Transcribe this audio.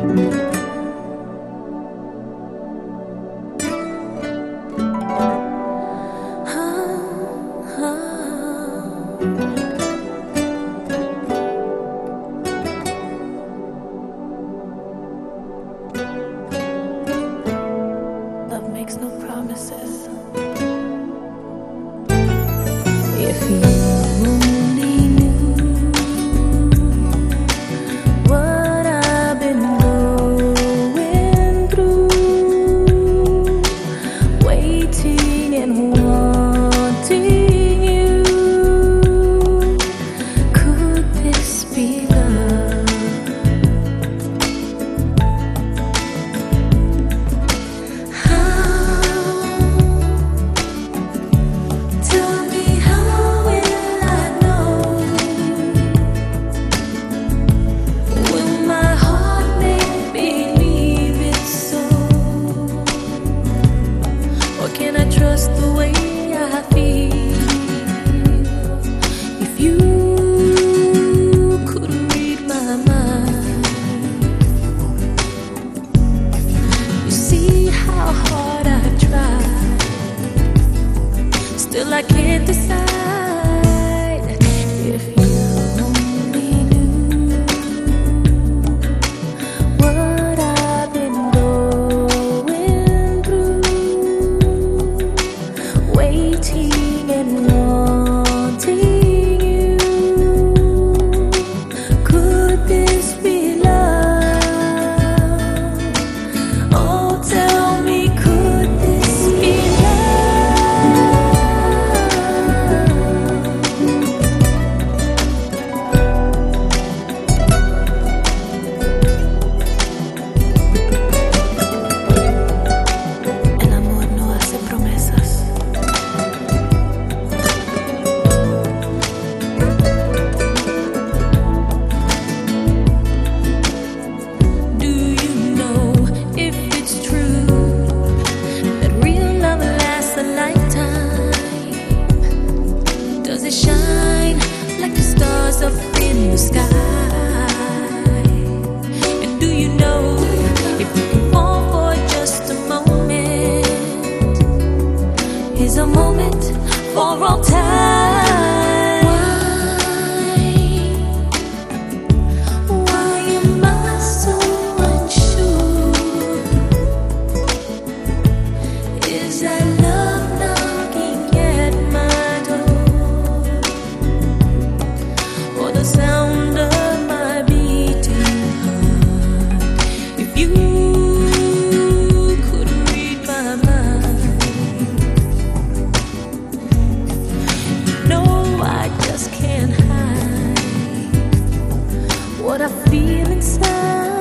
Love makes no promises. If you only knew what I've been going through, waiting and wanting you, could this be love? Can I trust the way I feel? If you could read my mind, you see how hard I've tried. Still I can't decide. If you only knew what I've been going through, waiting and wanting you, could this be love? Oh, tell me, could this be El amor no hace promesas. Do you know if it's true that real love lasts a lifetime? Does it shine like the stars up in the sky? And do you know if you can fall for just a moment, is a moment for all time? Why am I so unsure? Is that love knocking at my door? Or the sound of my beating heart? If you could read my mind, no, I just can't hide what I feel inside.